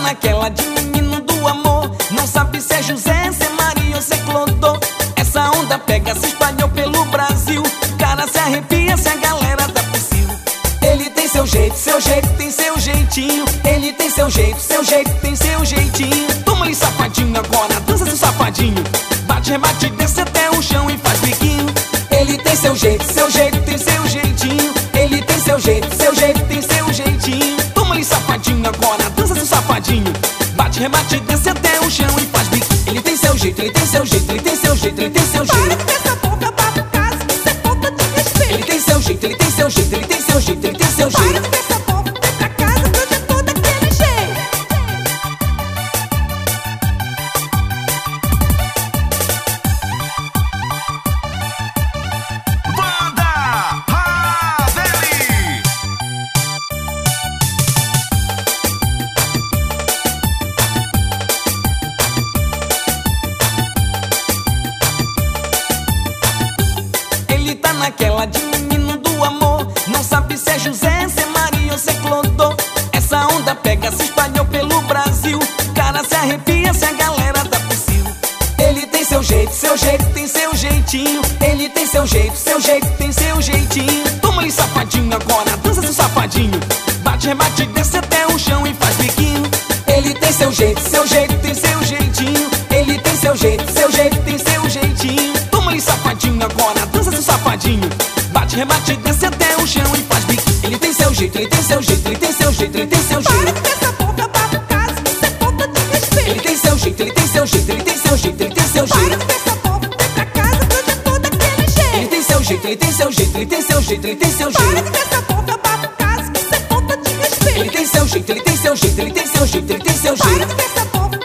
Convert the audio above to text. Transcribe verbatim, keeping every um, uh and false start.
naquela de menino do amor. Não sabe se é José, se é Maria ou se é Clodô. Essa onda pega, se espalhou pelo Brasil. O cara se arrepia se a galera dá por cima. Ele tem seu jeito, seu jeito tem seu jeitinho. Ele tem seu jeito, seu jeito tem seu jeitinho. Toma aí safadinho, agora dança seu safadinho. Bate, rebate, desce até o chão e faz biquinho. Ele tem seu jeito, seu jeito tem seu jeitinho. Ele tem seu jeito, seu jeito tem seu jeitinho. Toma aí safadinho, agora dança seu safadinho. Bate, rebate, desce até o chão e faz biquinho. Ele tem seu jeito, ele tem seu jeito, ele tem seu jeito, ele tem seu jeito. Para com essa boca, baba casa, isso é falta de respeito. Ele tem seu jeito, ele tem seu jeito, ele tem seu jeito, ele tem seu Para jeito. com essa boca, vem pra casa que hoje eu tô daquele jeito. Banda Raveli. Ele tá naquela de menino do amor. Não sabe se é José, se é Maria ou se é Clodô. Essa onda pega, se espalhou pelo Brasil. O cara se arrepia se a galera dá por cima. Ele tem seu jeito, seu jeito tem seu jeitinho. Ele tem seu jeito, seu jeito tem seu jeitinho. Toma aí safadinho, agora dança seu safadinho. Bate, rebate, desce até o chão e faz biquinho. Ele tem seu jeito, seu jeito tem seu jeitinho. Ele tem seu jeito, seu jeito tem seu jeitinho. Toma aí safadinho, agora dança seu safadinho. Bate, rebate, desce até o chão e faz biquinho. Ele tem seu jeito, ele tem seu jeito, ele tem seu jeito, ele tem seu Para jeito. com essa boca, baba casa, isso é falta de respeito. Ele tem seu jeito, ele tem seu jeito, ele tem seu jeito, ele tem seu Para jeito. com essa boca, vem pra casa que hoje eu tô daquele jeito. Ele tem seu jeito, ele tem seu jeito, ele tem seu jeito, ele tem seu Para jeito. com essa boca, baba casa, isso é falta de respeito. Ele tem seu jeito, ele tem seu jeito, ele tem seu jeito, ele tem seu Para jeito. com essa boca,